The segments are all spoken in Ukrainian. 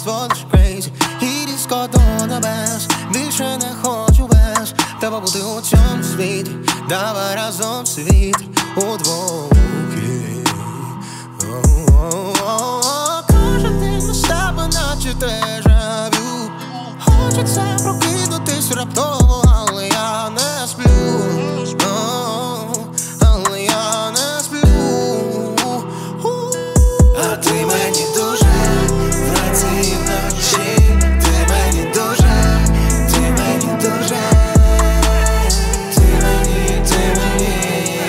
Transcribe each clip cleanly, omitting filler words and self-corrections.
зводиш crazy. І різко до небес, більше не хочу без тебе бути у цьому світі. Давай разом світ удвох. Кожен день з тебе наче дежавю. Хочеться прокинутись раптово, але я не сплю. Але я не сплю. А ти мені дуже вранці і вночі. Ти мені дуже, ти мені дуже. Ти мені, ти мені.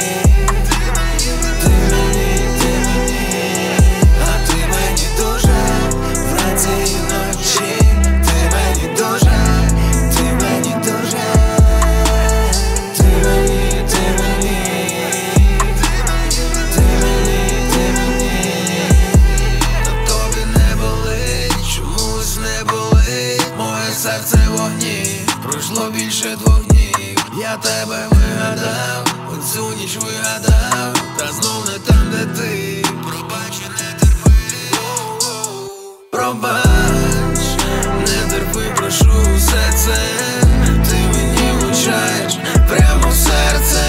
Ти мені, ти мені. А ти мені дуже вранці і вночі. Ти мені дуже, ти мені дуже. Ти мені, ти мені. Ти мені, ти мені. Та тобі не болить, чомусь не болить. Моє серце в вогні, пройшло більше 2 днів. Я тебе вигадав, оцю ніч вигадав. Та знов не там, де ти. Пробач і не терпи. Пробач, не терпи, прошу все це. Ти мені влучаєш прямо в серце.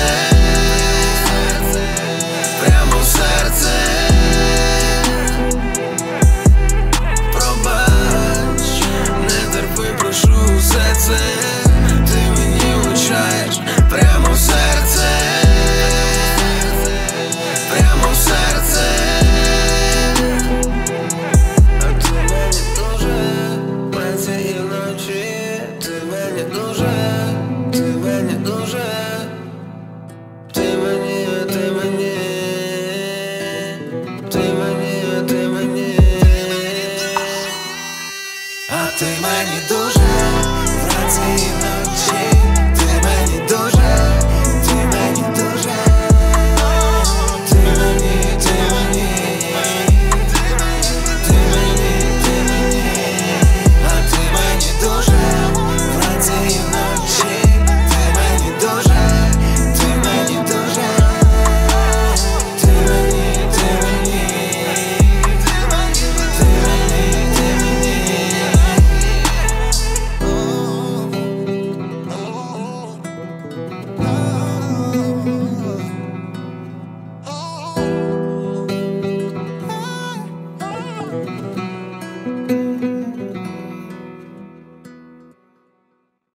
Прямо в серце. Пробач, не терпи, прошу все це. Ти мені влучаєш прямо в серце. Прямо в серце. А ти мені дуже вранці і вночі. Ти мені дуже, ти мені дуже. Ти мені, ти мені. Ти мені, ти мені. А ти мені дуже.